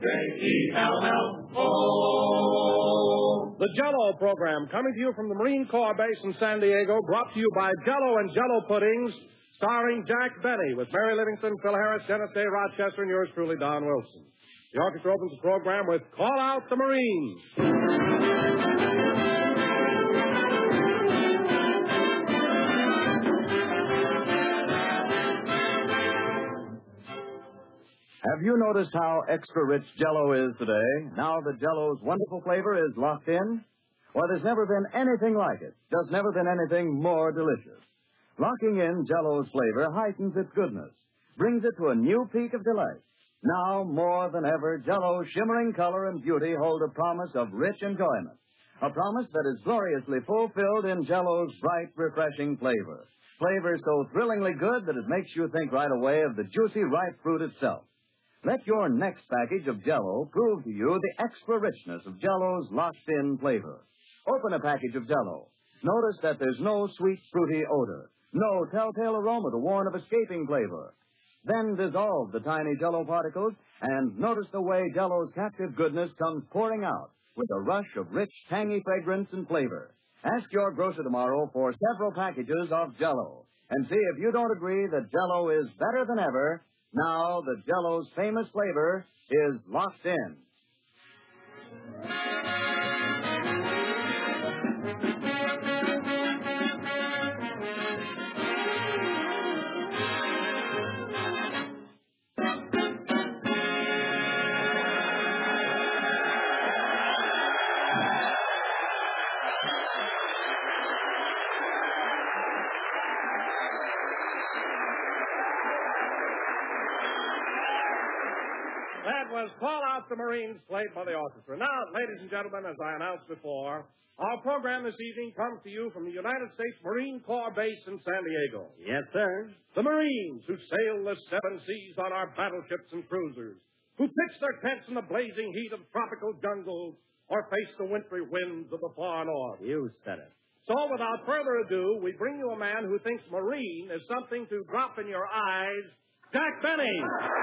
J-E-L-L-O. The Jell-O program, coming to you from the Marine Corps Base in San Diego, brought to you by Jell-O and Jell-O Puddings, starring Jack Benny, with Mary Livingston, Phil Harris, Dennis Day, Rochester, and yours truly, Don Wilson. The orchestra opens the program with Call Out the Marines. Have you noticed how extra rich Jell-O is today, now that Jell-O's wonderful flavor is locked in? Well, there's never been anything like it. Just never been anything more delicious. Locking in Jell-O's flavor heightens its goodness, brings it to a new peak of delight. Now, more than ever, Jell-O's shimmering color and beauty hold a promise of rich enjoyment. A promise that is gloriously fulfilled in Jell-O's bright, refreshing flavor. Flavor so thrillingly good that it makes you think right away of the juicy, ripe fruit itself. Let your next package of Jell-O prove to you the extra richness of Jell-O's locked-in flavor. Open a package of Jell-O. Notice that there's no sweet, fruity odor, no telltale aroma to warn of escaping flavor. Then dissolve the tiny Jell-O particles and notice the way Jell-O's captive goodness comes pouring out with a rush of rich, tangy fragrance and flavor. Ask your grocer tomorrow for several packages of Jell-O and see if you don't agree that Jell-O is better than ever now that Jell-O's famous flavor is locked in. That was Call Out the Marines, played by the orchestra. Now, ladies and gentlemen, as I announced before, our program this evening comes to you from the United States Marine Corps Base in San Diego. Yes, sir. The Marines who sail the seven seas on our battleships and cruisers, who pitch their tents in the blazing heat of tropical jungles or face the wintry winds of the far north. You said it. So, without further ado, we bring you a man who thinks Marine is something to drop in your eyes, Jack Benny.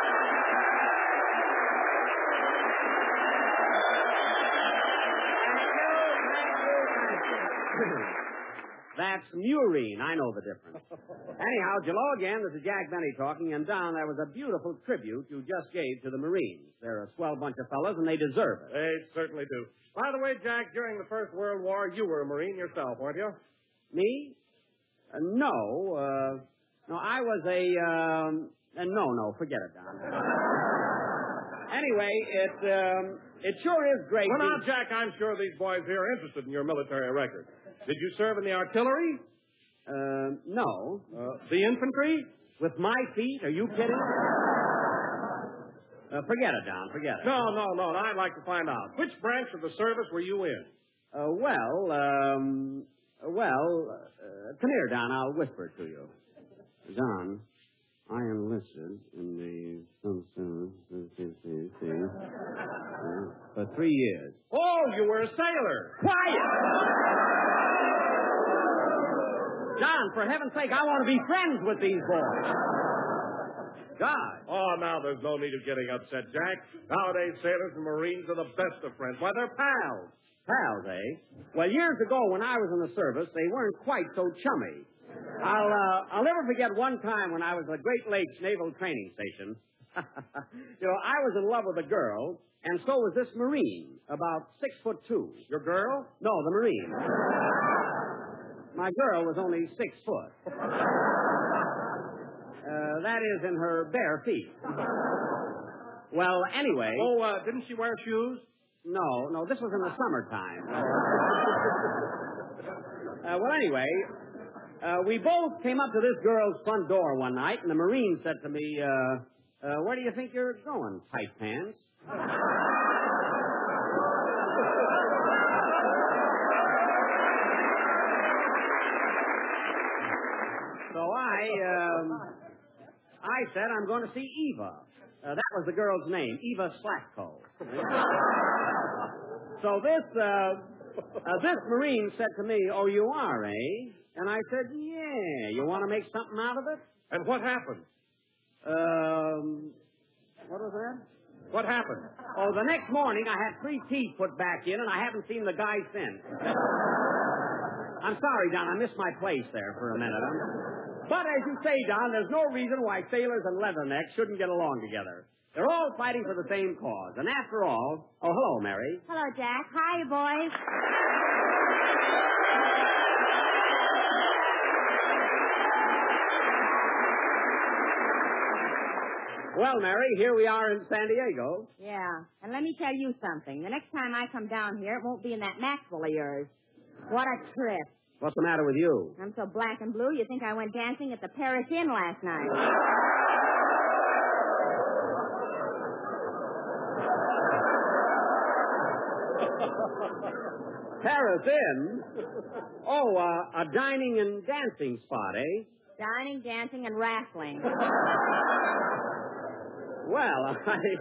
That's murine. I know the difference. Anyhow, Jello again. This is Jack Benny talking. And Don, that was a beautiful tribute you just gave to the Marines. They're a swell bunch of fellows, and they deserve it. They certainly do. By the way, Jack, during the First World War, you were a Marine yourself, weren't you? Me? No. No, I was no, forget it, Don. Anyway, it sure is great. Well, now, Jack, I'm sure these boys here are interested in your military record. Did you serve in the artillery? No. The infantry? With my feet? Are you kidding? Forget it, Don. Forget it. No. I'd like to find out. Which branch of the service were you in? Come here, Don. I'll whisper it to you. Don, I enlisted in the for 3 years. Oh, you were a sailor. Quiet! Don, for heaven's sake, I want to be friends with these boys. God. Oh, now there's no need of getting upset, Jack. Nowadays, sailors and Marines are the best of friends. Why, they're pals. Pals, eh? Well, years ago when I was in the service, they weren't quite so chummy. I'll never forget one time when I was at the Great Lakes Naval Training Station. I was in love with a girl, and so was this Marine, about 6'2". Your girl? No, the Marine. My girl was only 6 foot. That is in her bare feet. Well, anyway. Oh, didn't she wear shoes? No, this was in the summertime. Well, anyway, we both came up to this girl's front door one night, and the Marine said to me, where do you think you're going, tight pants? So I said I'm going to see Eva. That was the girl's name, Eva Slatko. So this Marine said to me, oh, you are, eh? And I said, yeah. You want to make something out of it? And what happened? What was that? What happened? Oh, the next morning I had 3 teeth put back in, and I haven't seen the guy since. I'm sorry, Don. I missed my place there for a minute. But as you say, Don, there's no reason why sailors and leathernecks shouldn't get along together. They're all fighting for the same cause. And after all... Oh, hello, Mary. Hello, Jack. Hi, boys. Well, Mary, here we are in San Diego. Yeah, and let me tell you something. The next time I come down here, it won't be in that Maxwell of yours. What a trip. What's the matter with you? I'm so black and blue, you think I went dancing at the Paris Inn last night. Paris Inn? Oh, a dining and dancing spot, eh? Dining, dancing, and wrestling. Well,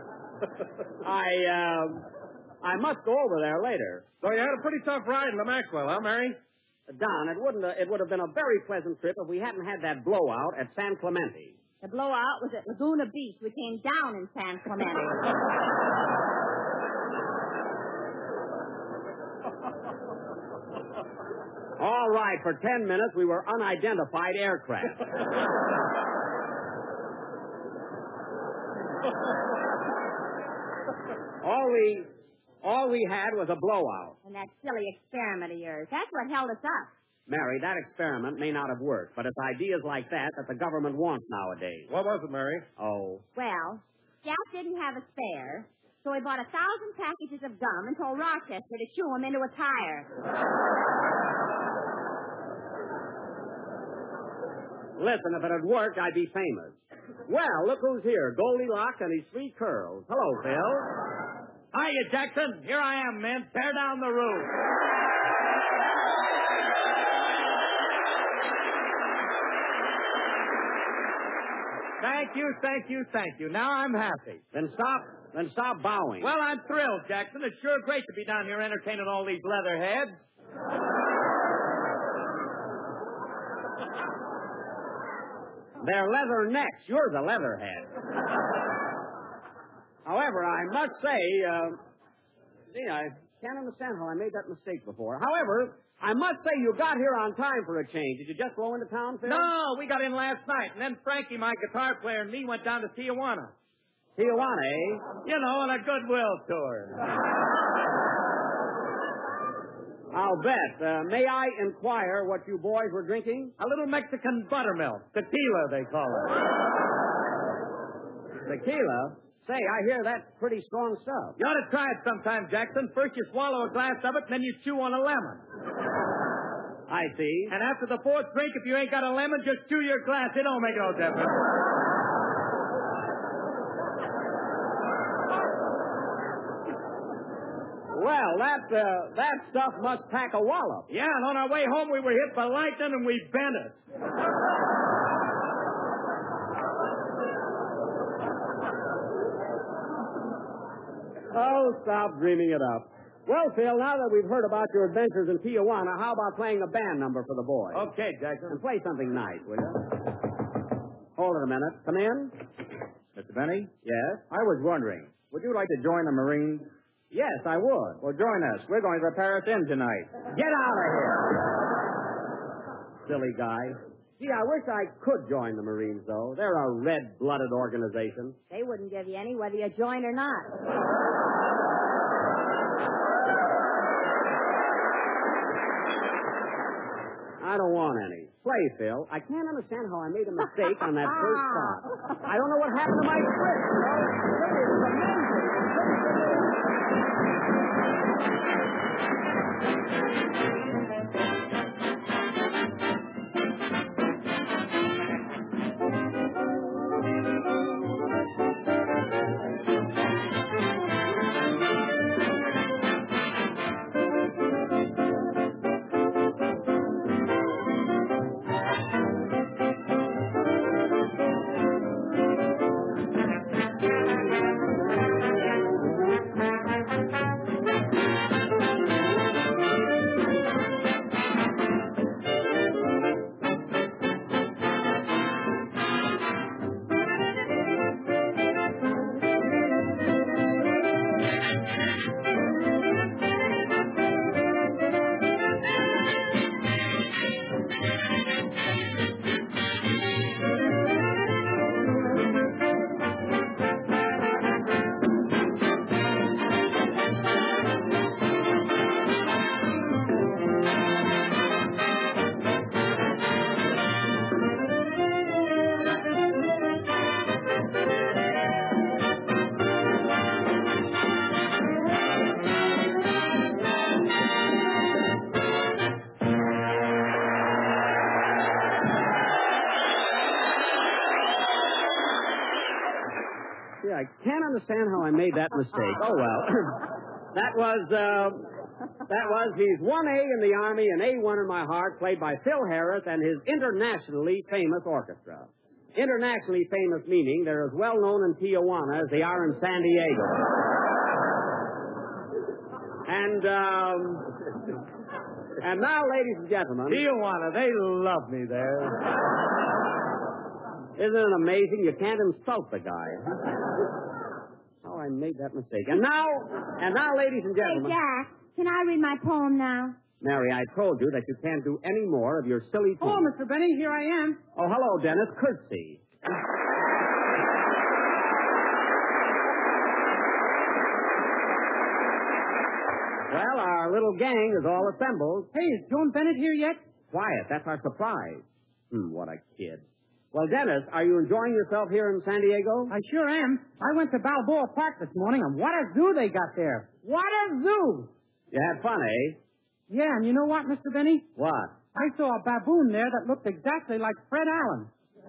I must go over there later. So you had a pretty tough ride in the Maxwell, huh, Mary? Don, it would have been a very pleasant trip if we hadn't had that blowout at San Clemente. The blowout was at Laguna Beach. We came down in San Clemente. All right, for 10 minutes we were unidentified aircraft. All we had was a blowout. And that silly experiment of yours. That's what held us up. Mary, that experiment may not have worked, but it's ideas like that the government wants nowadays. What was it, Mary? Oh. Well, Jack didn't have a spare, so he bought 1,000 packages of gum and told Rochester to chew them into a tire. Listen, if it had worked, I'd be famous. Well, look who's here. Goldilocks and his 3 curls. Hello, Phil. Hiya, Jackson. Here I am, man. Tear down the roof. Thank you. Now I'm happy. Then stop bowing. Well, I'm thrilled, Jackson. It's sure great to be down here entertaining all these leatherheads. They're leather necks. You're the leatherhead. However, I must say, I can't understand how I made that mistake before. However, I must say you got here on time for a change. Did you just blow into town, Phil? No, we got in last night, and then Frankie, my guitar player, and me went down to Tijuana. Tijuana, eh? You know, on a goodwill tour. I'll bet. May I inquire what you boys were drinking? A little Mexican buttermilk. Tequila, they call it. Tequila? Say, I hear that's pretty strong stuff. You ought to try it sometime, Jackson. First you swallow a glass of it, and then you chew on a lemon. I see. And after the 4th drink, if you ain't got a lemon, just chew your glass. It don't make no difference. Well, that stuff must pack a wallop. Yeah, and on our way home, we were hit by lightning, and we bent it. Oh, stop dreaming it up. Well, Phil, now that we've heard about your adventures in Tijuana, how about playing a band number for the boys? Okay, Jackson. And play something nice, will you? Hold it a minute. Come in. Mr. Benny, Yes? I was wondering, would you like to join the Marines? Yes, I would. Well, join us. We're going to the Paris Inn tonight. Get out of here. Silly guy. Gee, I wish I could join the Marines, though. They're a red-blooded organization. They wouldn't give you any whether you join or not. I don't want any. Play, Phil. I can't understand how I made a mistake on that first shot. I don't know what happened to my script, you know? It was amazing. understand how I made that mistake. Oh, well. That was he's 1A in the Army and A1 in my heart, played by Phil Harris and his internationally famous orchestra. Internationally famous meaning they're as well known in Tijuana as they are in San Diego. And now, ladies and gentlemen... Tijuana, they love me there. Isn't it amazing? You can't insult the guy. Oh, I made that mistake. And now, ladies and gentlemen... Hey, Jack, can I read my poem now? Mary, I told you that you can't do any more of your silly Oh, poems. Mr. Benny, here I am. Oh, hello, Dennis. Curtsy. Well, our little gang is all assembled. Hey, is Joan Bennett here yet? Quiet. That's our surprise. What a kid. Well, Dennis, are you enjoying yourself here in San Diego? I sure am. I went to Balboa Park this morning, and what a zoo they got there. What a zoo! You had fun, eh? Yeah, and you know what, Mr. Benny? What? I saw a baboon there that looked exactly like Fred Allen.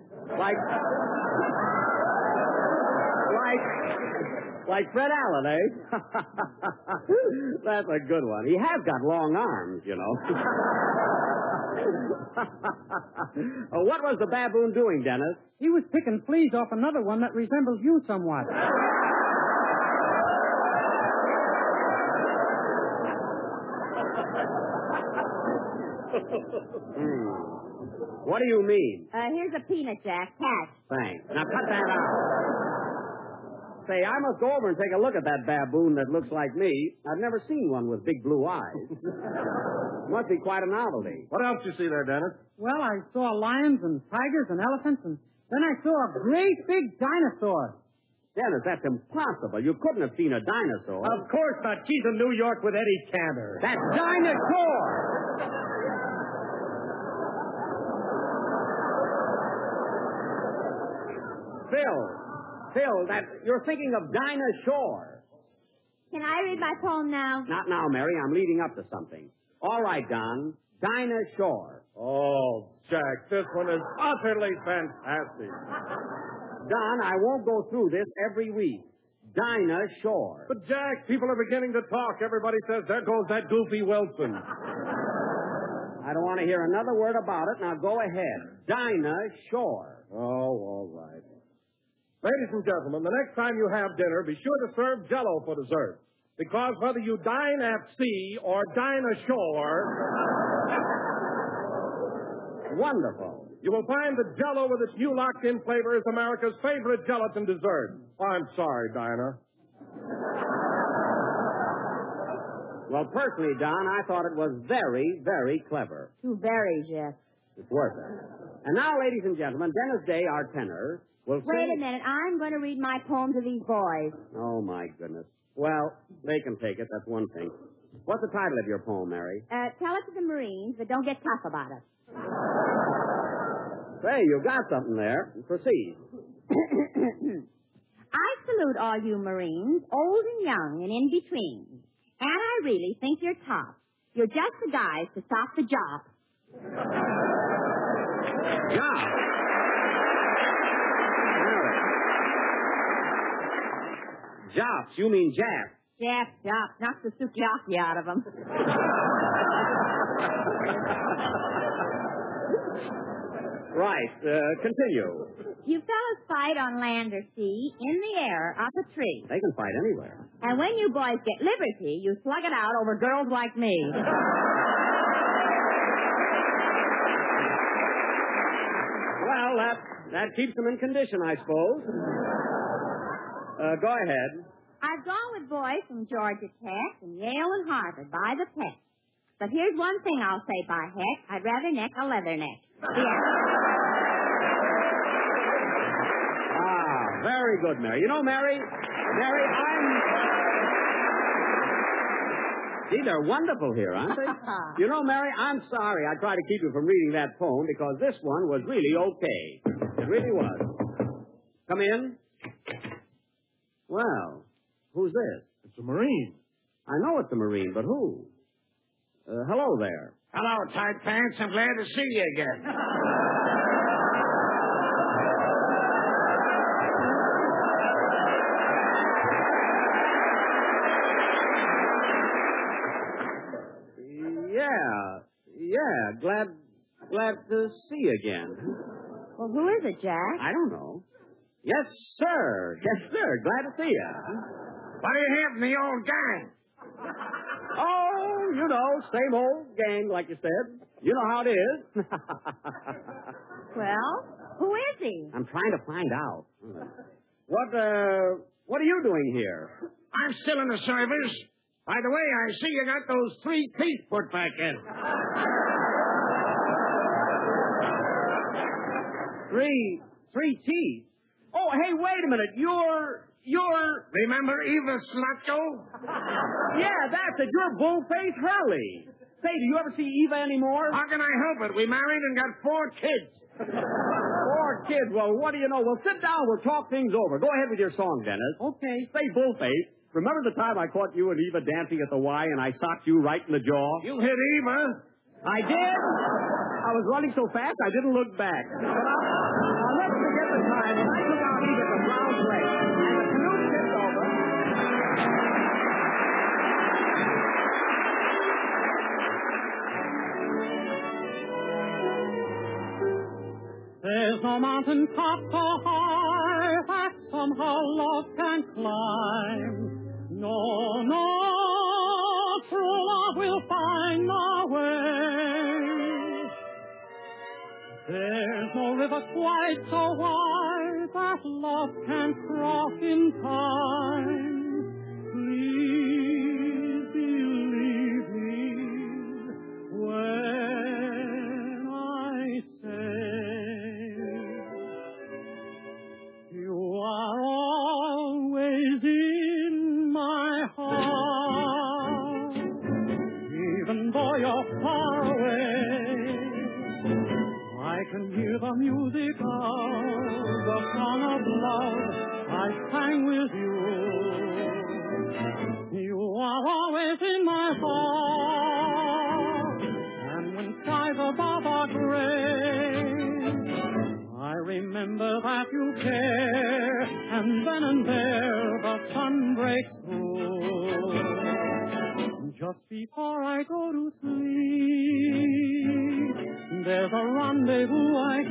Like Fred Allen, eh? That's a good one. He has got long arms, you know. What was the baboon doing, Dennis? He was picking fleas off another one that resembles you somewhat. What do you mean? Here's a peanut, Jack. Catch. Thanks. Now cut that out. Say, I must go over and take a look at that baboon that looks like me. I've never seen one with big blue eyes. Must be quite a novelty. What else did you see there, Dennis? Well, I saw lions and tigers and elephants, and then I saw a great big dinosaur. Dennis, that's impossible. You couldn't have seen a dinosaur. Of course not. She's in New York with Eddie Cantor. That's dinosaur! Phil, you're thinking of Dinah Shore. Can I read my poem now? Not now, Mary. I'm leading up to something. All right, Don. Dinah Shore. Oh, Jack, this one is utterly fantastic. Don, I won't go through this every week. Dinah Shore. But, Jack, people are beginning to talk. Everybody says, there goes that goofy Wilson. I don't want to hear another word about it. Now go ahead. Dinah Shore. Oh, all right. Ladies and gentlemen, the next time you have dinner, be sure to serve Jell-O for dessert. Because whether you dine at sea or dine ashore... Wonderful. You will find that Jell-O with its new locked-in flavor is America's favorite gelatin dessert. I'm sorry, Dinah. Well, personally, Don, I thought it was very, very clever. Two berries, yes. It's worth it. And now, ladies and gentlemen, Dennis Day, our tenor, will sing... Wait a minute. I'm going to read my poem to these boys. Oh, my goodness. Well, they can take it. That's one thing. What's the title of your poem, Mary? Tell it to the Marines, but don't get tough about it. Say, you got something there. Proceed. I salute all you Marines, old and young and in between. And I really think you're tops. You're just the guys to stop the job. Job? Jops? You mean Jap? Jap, knock the sukiyaki out of them. Right. Continue. You fellas fight on land or sea, in the air, up a tree. They can fight anywhere. And when you boys get liberty, you slug it out over girls like me. Well, that keeps them in condition, I suppose. Go ahead. I've gone with boys from Georgia Tech and Yale and Harvard by the peck. But here's one thing I'll say by heck. I'd rather neck a leather neck. Yeah. Very good, Mary. You know, Mary, Gee, they're wonderful here, aren't they? You know, Mary, I'm sorry I tried to keep you from reading that poem because this one was really okay. It really was. Come in. Well, who's this? It's a Marine. I know it's a Marine, but who? Hello there. Hello, tight pants. I'm glad to see you again. Yeah. Glad to see you again. Well, who is it, Jack? I don't know. Yes, sir. Glad to see you. What do you have in the old gang? Oh, same old gang, like you said. You know how it is. Well, who is he? I'm trying to find out. What are you doing here? I'm still in the service. By the way, I see you got those 3 teeth put back in. Three teeth? Oh, hey, wait a minute. You're... Remember Eva Slutko? Yeah, that's it. You're Bullface Hurley. Say, do you ever see Eva anymore? How can I help it? We married and got 4 kids. 4 kids. Well, what do you know? Well, sit down. We'll talk things over. Go ahead with your song, Dennis. Okay. Say, Bullface, remember the time I caught you and Eva dancing at the Y and I socked you right in the jaw? You hit Eva. I did? I was running so fast I didn't look back. Now, let's forget the time when I took out Eva from Brown's Lake and the canoe tipped over. There's no mountain top so high that somehow love can climb. No, true love will find a way. There's no river quite so wide that love can cross in time. Please believe me when I say you are always in my heart, even though you're far away. I can hear the music of the song of love I sang with you. You are always in my heart, and when skies above are gray, I remember that you care, and then and there the sun breaks through. Just before I go to sleep, there's a rendezvous I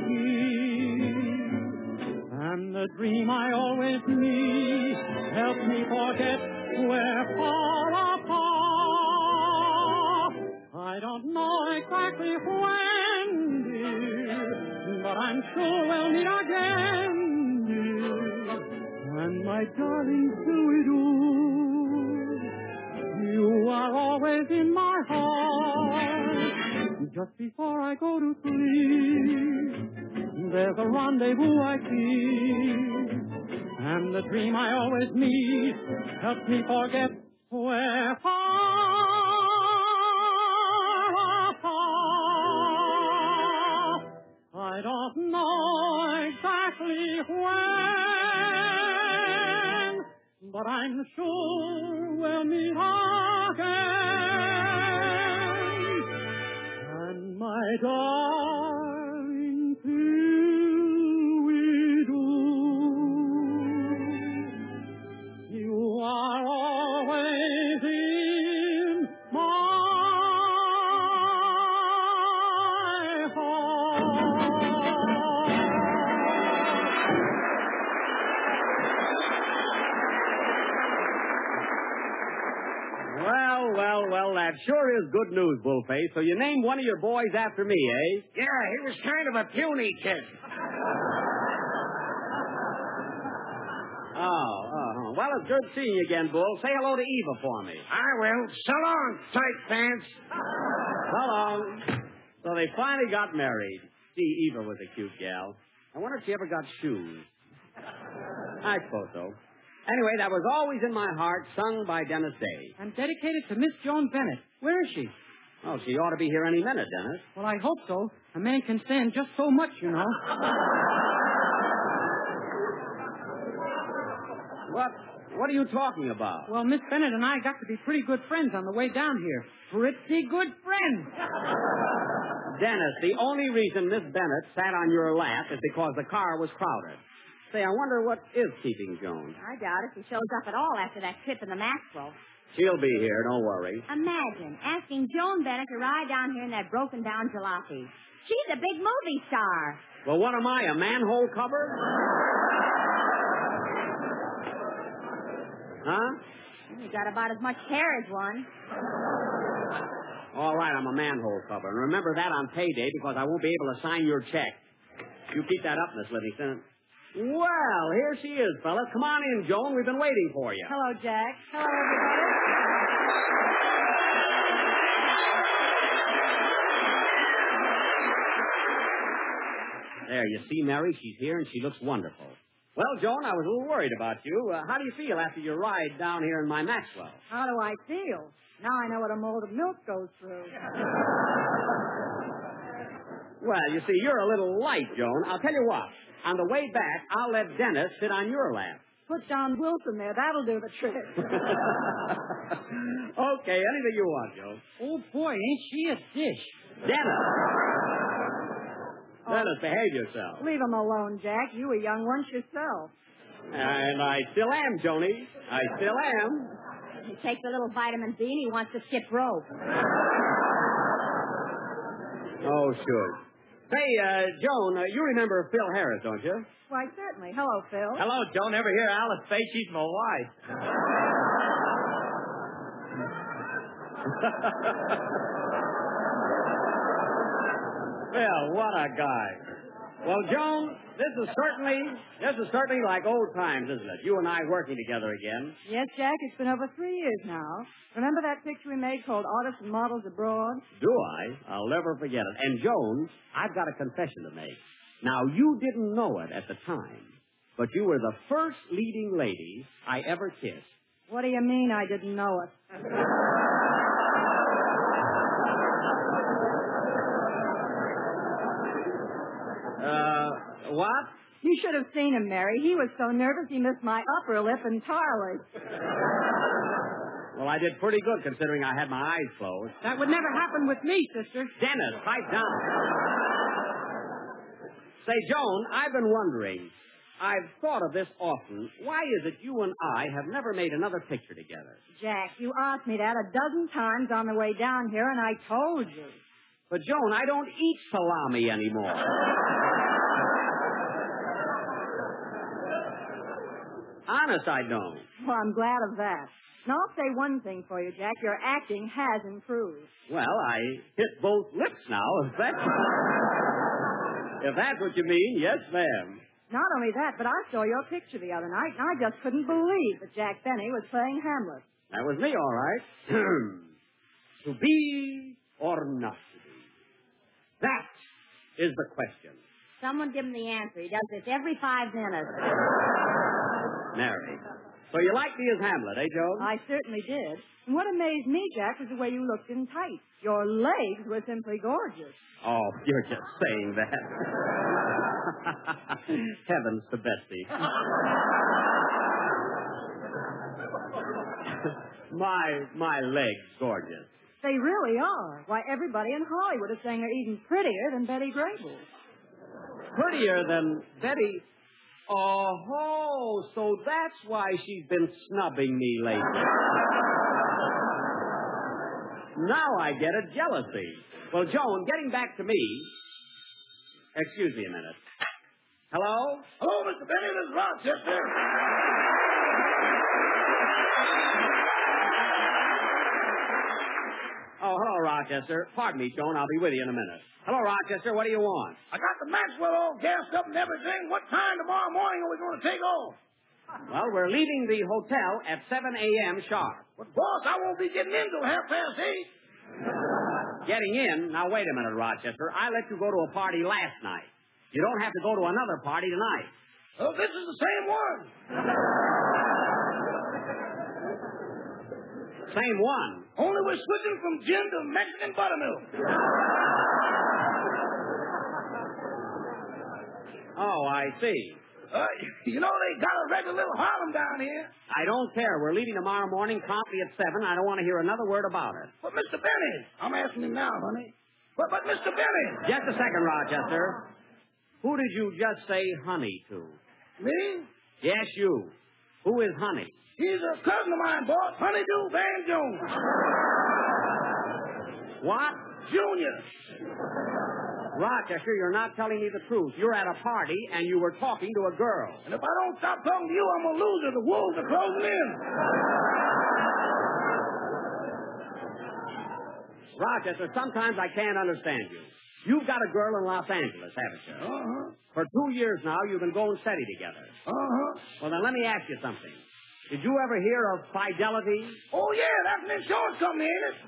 keep, and the dream I always need helps me forget we're far apart. I don't know exactly when, dear, but I'm sure we'll meet again, dear, and my darling, till we do, you are always in my heart. Just before I go to sleep, there's a rendezvous I keep, and the dream I always need helps me forget we're far apart. I don't know exactly when, but I'm sure we'll meet again. And my darling, till we do, you are always in my heart. Well, that sure is good news, Bullface. So you named one of your boys after me, eh? Yeah, he was kind of a puny kid. Oh. Well, it's good seeing you again, Bull. Say hello to Eva for me. I will. So long, tight pants. So long. So they finally got married. See, Eva was a cute gal. I wonder if she ever got shoes. I suppose so. Anyway, that was Always in My Heart, sung by Dennis Day. And dedicated to Miss Joan Bennett. Where is she? Oh, she ought to be here any minute, Dennis. Well, I hope so. A man can stand just so much, you know. What are you talking about? Well, Miss Bennett and I got to be pretty good friends on the way down here. Pretty good friends. Dennis, the only reason Miss Bennett sat on your lap is because the car was crowded. Say, I wonder what is keeping Joan. I doubt if he shows up at all after that trip in the Maxwell. She'll be here, don't worry. Imagine asking Joan Bennett to ride down here in that broken-down jalopy. She's a big movie star. Well, what am I, a manhole cover? Huh? You got about as much hair as one. All right, I'm a manhole cover. And remember that on payday because I won't be able to sign your check. You keep that up, Miss Livingston. Well, here she is, fellas. Come on in, Joan. We've been waiting for you. Hello, Jack. Hello, everybody. There, you see, Mary, she's here and she looks wonderful. Well, Joan, I was a little worried about you. How do you feel after your ride down here in my Maxwell? How do I feel? Now I know what a mold of milk goes through. Well, you see, you're a little light, Joan. I'll tell you what. On the way back, I'll let Dennis sit on your lap. Put Don Wilson there. That'll do the trick. Okay, anything you want, Joan. Oh, boy, ain't she a dish. Dennis! Dennis, behave yourself. Leave him alone, Jack. You a young one yourself. And I still am, Joni. I still am. He takes a little vitamin D and he wants to skip rope. Oh, sure. Say, Joan, you remember Phil Harris, don't you? Why, certainly. Hello, Phil. Hello, Joe. Never hear Alice say she's my wife. Phil, what a guy. Well, Joan, this is certainly like old times, isn't it? You and I working together again. Yes, Jack, it's been over 3 years now. Remember that picture we made called Artists and Models Abroad? Do I? I'll never forget it. And, Joan, I've got a confession to make. Now, you didn't know it at the time, but you were the first leading lady I ever kissed. What do you mean I didn't know it? What? You should have seen him, Mary. He was so nervous he missed my upper lip entirely. Well, I did pretty good considering I had my eyes closed. That would never happen with me, sister. Dennis, pipe down. Say, Joan, I've been wondering. I've thought of this often. Why is it you and I have never made another picture together? Jack, you asked me that a dozen times on the way down here, and I told you. But, Joan, I don't eat salami anymore. Honest, I don't. Well, I'm glad of that. Now, I'll say one thing for you, Jack. Your acting has improved. Well, I hit both lips now, if that's what you mean, yes, ma'am. Not only that, but I saw your picture the other night, and I just couldn't believe that Jack Benny was playing Hamlet. That was me, all right. To be or not to be? That is the question. Someone give him the answer. He does this every 5 minutes. Mary. So you like me as Hamlet, eh, Joan? I certainly did. And what amazed me, Jack, was the way you looked in tights. Your legs were simply gorgeous. Oh, you're just saying that. Heavens to Betsy. my legs gorgeous. They really are. Why, everybody in Hollywood is saying they're even prettier than Betty Grable. Prettier than Betty? Oh, so that's why she's been snubbing me lately. Now I get it, jealousy. Well, Joan, getting back to me. Excuse me a minute. Hello? Hello, Mr. Benny. This is Rochester. Oh, hello, Rochester. Pardon me, Joan. I'll be with you in a minute. Hello, Rochester. What do you want? I got the Maxwell all gassed up and everything. What time tomorrow morning are we going to take off? Well, we're leaving the hotel at 7 a.m. sharp. But, boss, I won't be getting in till 8:30. Getting in? Now, wait a minute, Rochester. I let you go to a party last night. You don't have to go to another party tonight. Oh, this is the same one. Same one. Only we're switching from gin to Mexican buttermilk. Oh, I see. You know, they got a regular little Harlem down here. I don't care. We're leaving tomorrow morning promptly at 7. I don't want to hear another word about it. But, Mr. Benny, I'm asking you now, honey. But Mr. Benny. Just a second, Rochester. Who did you just say honey to? Me? Yes, you. Who is Honey? He's a cousin of mine, boss. Honeydew Van Jones. What? Junior. Rochester, you're not telling me the truth. You're at a party, and you were talking to a girl. And if I don't stop talking to you, I'm a loser. The wolves are closing in. Rochester, sometimes I can't understand you. You've got a girl in Los Angeles, haven't you? Uh-huh. For 2 years now, you've been going steady together. Uh-huh. Well, then let me ask you something. Did you ever hear of Fidelity? Oh, yeah, that's an insurance company, ain't it?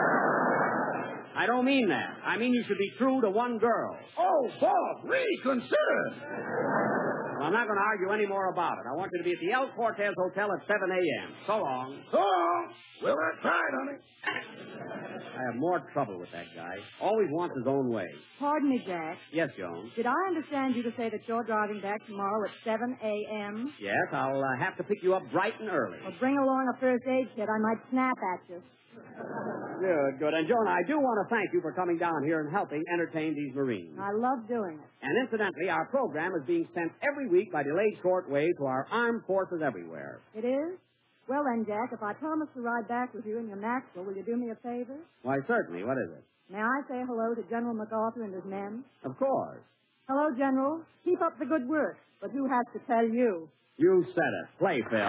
I don't mean that. I mean you should be true to one girl. Oh, boss, reconsider. Well, I'm not going to argue any more about it. I want you to be at the El Cortez Hotel at 7 a.m. So long. So long. Well, I tried, honey. I have more trouble with that guy. Always wants his own way. Pardon me, Jack. Yes, Jones? Did I understand you to say that you're driving back tomorrow at 7 a.m.? Yes, I'll have to pick you up bright and early. Well, bring along a first aid kit. I might snap at you. Good, good. And, Joan, I do want to thank you for coming down here and helping entertain these Marines. I love doing it. And incidentally, our program is being sent every week by delayed shortwave to our armed forces everywhere. It is? Well, then, Jack, if I promise to ride back with you in your Maxwell, will you do me a favor? Why, certainly. What is it? May I say hello to General MacArthur and his men? Of course. Hello, General. Keep up the good work. But who has to tell you? You said it. Play, Phil.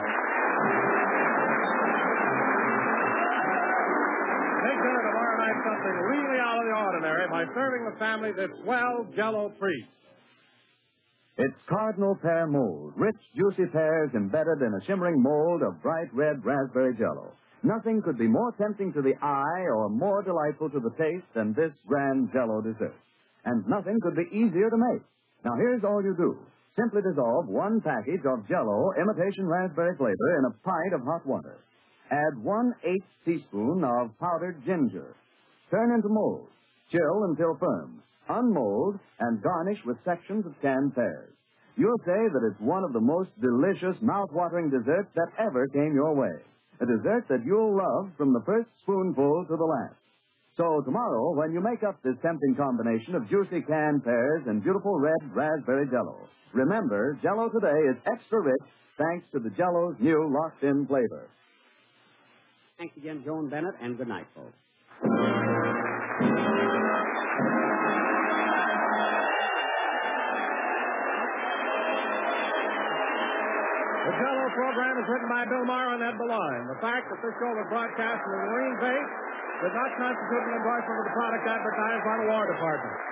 Make dinner tomorrow night something really out of the ordinary by serving the family this swell Jell-O treat. It's Cardinal Pear Mold, rich, juicy pears embedded in a shimmering mold of bright red raspberry Jell-O. Nothing could be more tempting to the eye or more delightful to the taste than this grand Jell-O dessert. And nothing could be easier to make. Now, here's all you do. Simply dissolve 1 package of Jell-O imitation raspberry flavor in a pint of hot water. Add 1/8 teaspoon of powdered ginger. Turn into mold. Chill until firm. Unmold and garnish with sections of canned pears. You'll say that it's one of the most delicious, mouth-watering desserts that ever came your way. A dessert that you'll love from the first spoonful to the last. So tomorrow, when you make up this tempting combination of juicy canned pears and beautiful red raspberry Jell-O, remember, Jell-O today is extra rich thanks to the Jell-O's new locked-in flavor. Thanks again, Joan Bennett, and good night, folks. The Jell-O program is written by Bill Maher and Ed Beline. The fact that this show was broadcast from the Marine base did not constitute an endorsement of the product advertised by the War Department.